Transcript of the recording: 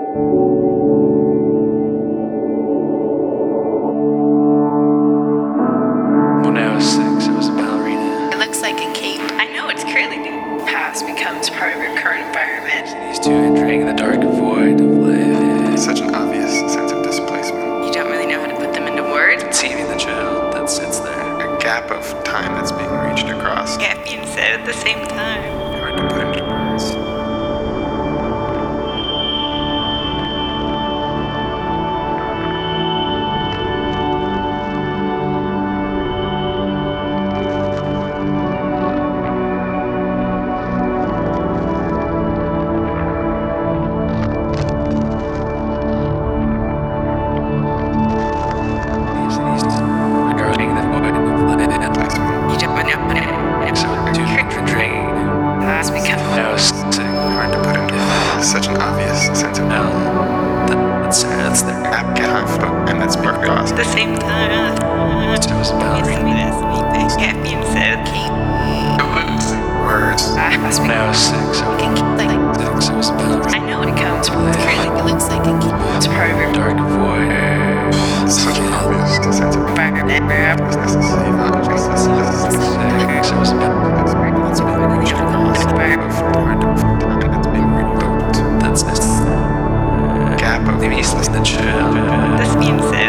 When I was 6, I was a ballerina. It looks like a cape. I know it's curly. Past becomes part of your current environment. These two entering the dark void of life. Such an obvious sense of displacement. You don't really know how to put them into words. Conceiving the child that sits there. A gap of time that's being reached across. Yet being said at the same time. Hard to put into words. Regarding the void of life. You don't know how to So two entering. past becomes When I was 6, Hard to put into such an obvious sense of now that's there. gap of time that's being across. at the same time. I was a ballerina. Yet being said cape. Words. Past When I was 6, I was a ballerina. I know it comes from the curly. It looks like a cape. It's part of your Dark void. Such an obvious sense of environment. necessity, not just I was a ballerina. that's being reached across. Hard to put time that's being revoked. That's this. Gap of Maybe he's listening to chill. This being said.